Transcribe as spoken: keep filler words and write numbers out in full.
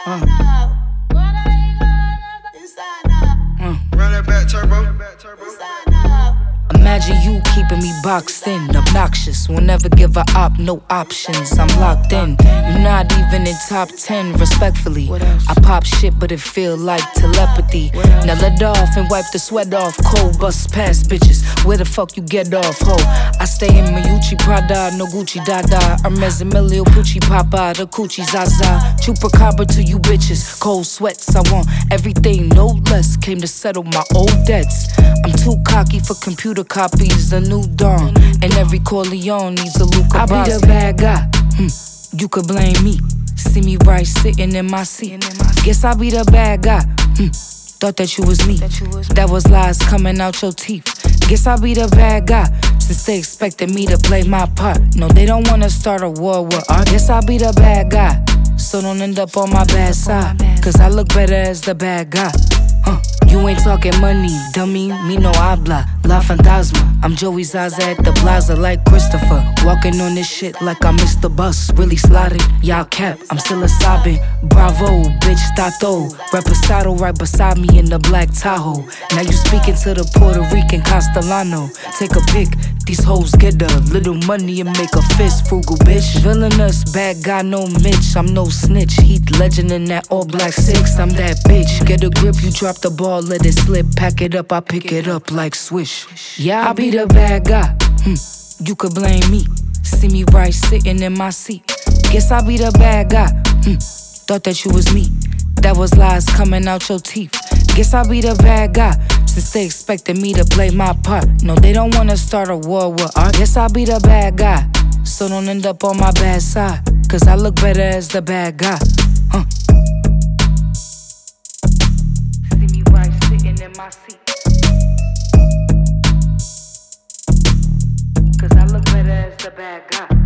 Uh. Uh. Run that back, turbo. Imagine you keeping me boxed in, obnoxious. Won't never give a op no options. I'm locked in. You're not even in top ten, respectfully. I pop shit, but it feel like telepathy. Now let off and wipe the sweat off. Cold bust past bitches. Where the fuck you get off, ho? I stay in Miyuchi Prada, no Gucci Dada. Hermes Emilio Pucci Papa, the Coochie Zaza. Chupacabra to you bitches. Cold sweats, I want everything, no less. Came to settle my old debts. I'm too cocky for computer copies, the new dawn. And every Corleone needs a Luca I be the bad guy, hmm. You could blame me. See me right sitting in my seat. Guess I be the bad guy, hmm. Thought that you was me. That was lies coming out your teeth. Guess I be the bad guy, since they expected me to play my part. No, they don't wanna start a war with art. Guess I be the bad guy, so don't end up on my bad side. Cause I look better as the bad guy. Huh. You ain't talking money, dummy, me no habla, la fantasma. I'm Joey Zaza at the plaza like Christopher. Walking on this shit like I missed the bus. Really slotted, y'all cap, I'm still a sobbing. Bravo, bitch, tato. Reposado right beside me in the black Tahoe. Now you speaking to the Puerto Rican Castellano. Take a pic, these hoes get a little money and make a fist, frugal bitch. Villainous, bad guy, no Mitch, I'm no snitch. Heath Legend in that all black six, I'm that bitch. Get a grip, you drop the ball, let it slip. Pack it up, I pick it up like swish. Yeah, I be the bad guy, hmm. You could blame me. See me right sitting in my seat. Guess I be the bad guy, hmm. Thought that you was me. That was lies coming out your teeth. Guess I be the bad guy, since they expected me to play my part. No, they don't wanna start a war with art. Guess I be the bad guy, so don't end up on my bad side. Cause I look better as the bad guy, huh. See me right sitting in my seat. Cause I look better as the bad guy.